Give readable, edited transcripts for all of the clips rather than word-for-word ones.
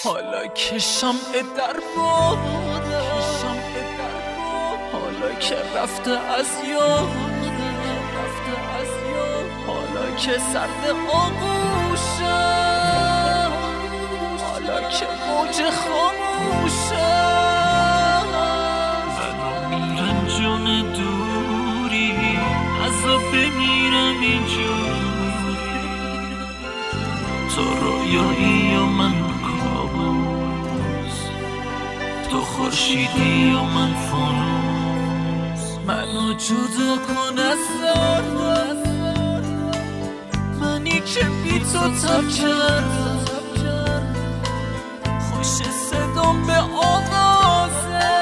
حالا که شمع در باد، حالا که رفته از یاد، حالا که سرد آغوشه، حالا که موج خاموشه. منو میرنجونه دوری، عذاب بمیرم اینجوری. تو رویایی و من کابوس، تو خورشیدی و من فانوس. منو جدا کن از ذره، منی که بی تو تب کردم. خوش صدام به آغازه،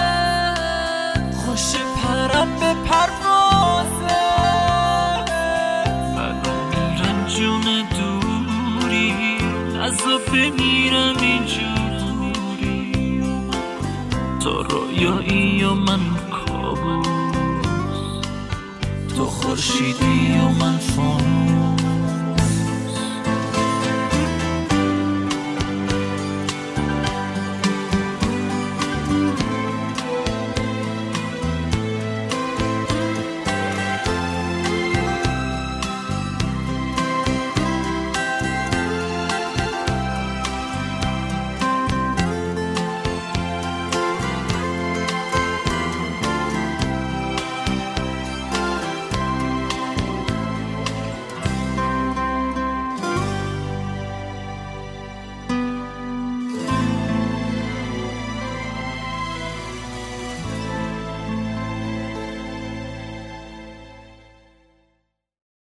خوش پرم به پروازه. منو میرنجونه دوری، عذاب بمیرم اینجوری. تو رویایی و من کابوس، تو خورشیدی و من فانوس.